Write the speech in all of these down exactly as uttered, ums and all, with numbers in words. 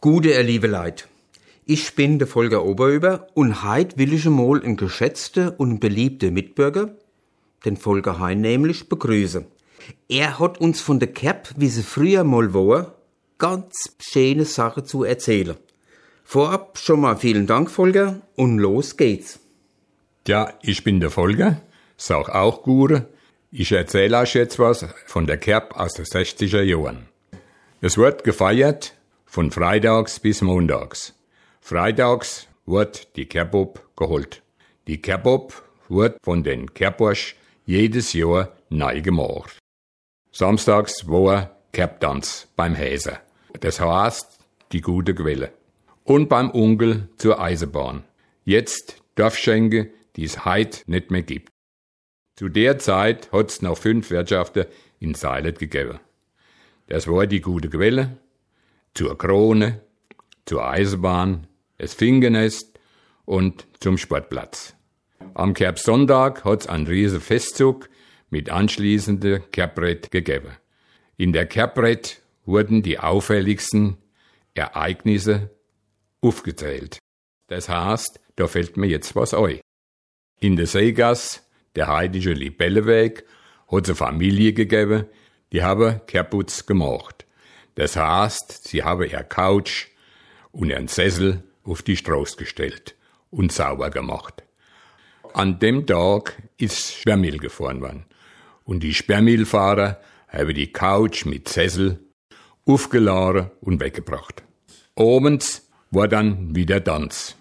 Gute, ihr liebe Leute. Ich bin der Volker Oberöber und heute will ich einmal einen geschätzten und beliebten Mitbürger, den Volker Hein nämlich, begrüßen. Er hat uns von der Kerb, wie sie früher mal war, ganz schöne Sachen zu erzählen. Vorab schon mal vielen Dank, Volker, und los geht's. Ja, ich bin der Volker, sag auch Gure. Ich erzähle euch jetzt was von der Kerb aus den sechziger Jahren. Es wird gefeiert von freitags bis montags. Freitags wird die Kerb geholt. Die Kerb wird von den Kerbbursch jedes Jahr neu gemacht. Samstags war Kerbtanz beim Häser. Das heißt, die gute Quelle. Und beim Onkel zur Eisenbahn. Jetzt Dorfschenke, die es heut nicht mehr gibt. Zu der Zeit hat's noch fünf Wirtschaften in Seilet gegeben. Das war die gute Quelle, zur Krone, zur Eisenbahn, das Fingernest und zum Sportplatz. Am Kerbsonntag hat's einen riesen Festzug mit anschließender Kerbrett gegeben. In der Kerbrett wurden die auffälligsten Ereignisse aufgezählt. Das heißt, da fällt mir jetzt was ein. In der Seegasse, der heutige Libelleweg, hat's eine Familie gegeben, die haben Kerbputz gemacht. Das heißt, sie haben ihr Couch und ihren Sessel auf die Straße gestellt und sauber gemacht. An dem Tag ist Sperrmüll gefahren worden. Und die Sperrmüllfahrer haben die Couch mit Sessel aufgeladen und weggebracht. Abends war dann wieder Tanz.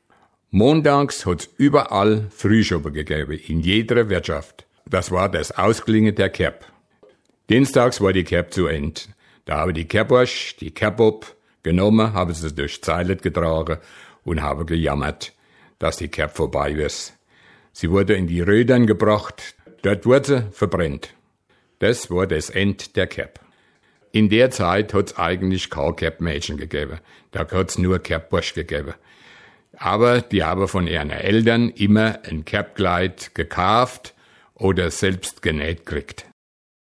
Montags hat's überall Frühschoppen gegeben, in jeder Wirtschaft. Das war das Ausklingen der Kerb. Dienstags war die Kerb zu Ende. Da haben die Kerbbursch die Kerb genommen, haben sie durch Zeilet getragen und haben gejammert, dass die Kerb vorbei ist. Sie wurde in die Rödern gebracht, dort wurde sie verbrennt. Das war das End der Kerb. In der Zeit hat's eigentlich kein Kerbmädchen gegeben, da hat's nur Kerbbursch gegeben. Aber die haben von ihren Eltern immer ein Kerbkleid gekauft oder selbst genäht gekriegt.